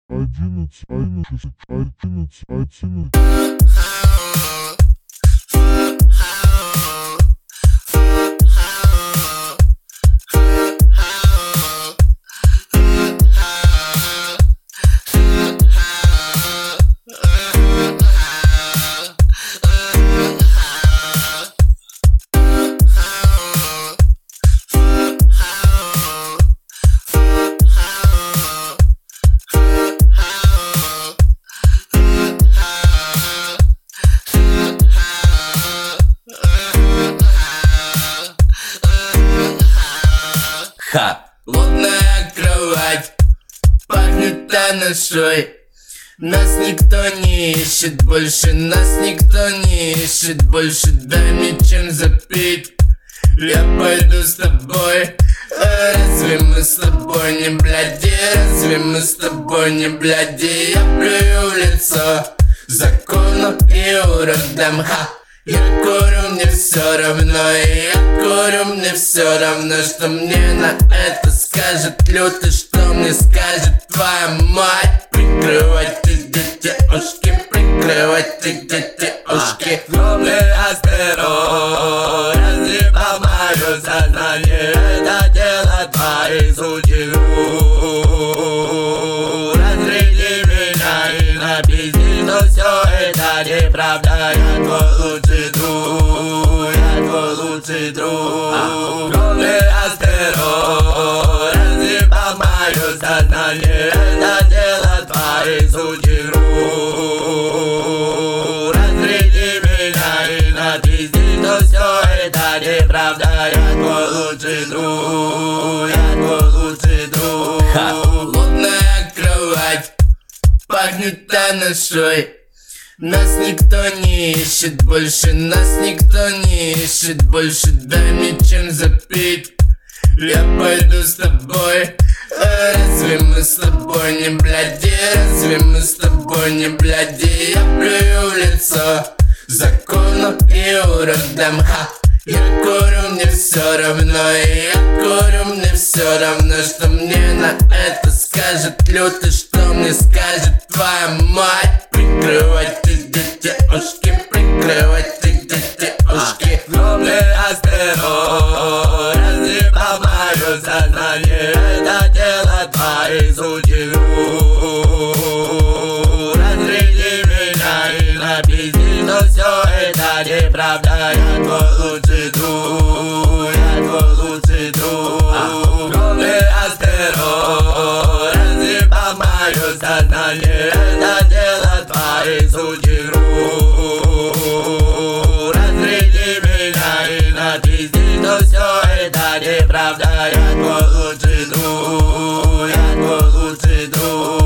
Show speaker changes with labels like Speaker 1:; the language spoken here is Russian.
Speaker 1: 11.
Speaker 2: Лунная кровать пахнет анашой. Нас никто не ищет больше, нас никто не ищет больше. Дай мне чем запить, я пойду с тобой. Разве мы с тобой не бляди? Разве мы с тобой не бляди? Я плюю в лицо закону и уродам. Я курю, мне все равно, и я курю, мне все равно, что мне на это скажет лютый, что мне скажет твоя мать. Прикрывать ты детишки, прикрывать ты детишки.
Speaker 3: Главный астероид разъебал мое сознание. Это дело твоих судьбу. Разрели меня и напизди, но все это неправда. Я твой лучший друг, я твой лучший друг. Главный астероид разъебал мое сознание. Это дело твоих судьбу. Разрели меня и напизди, но все это неправда. Я твой лучший друг, я твой лучший друг.
Speaker 2: Лунная кровать пахнет анашой. Нас никто не ищет больше, нас никто не ищет больше. Дай мне чем запить, я пойду с тобой. Разве мы с тобой не бляди? Разве мы с тобой не бляди? Я плюю в лицо закону и уродам. Я курю, мне все равно, и я курю, мне все равно, что мне на это скажет лютый, что мне скажет твоя мать. Прикрывать ты детишки, прикрывать ты детишки.
Speaker 3: Главный астероид разъебал мое сознание. Это дело твоих судьбу. Разрели меня и напизди, но все это неправда. Я твой лучший друг, я твой лучший друг. Главный астероид разъебал мое сознание. Это дело твоих судьбу. Разрели меня и напизди, но все это неправда. Я твой лучший друг, я твой лучший друг.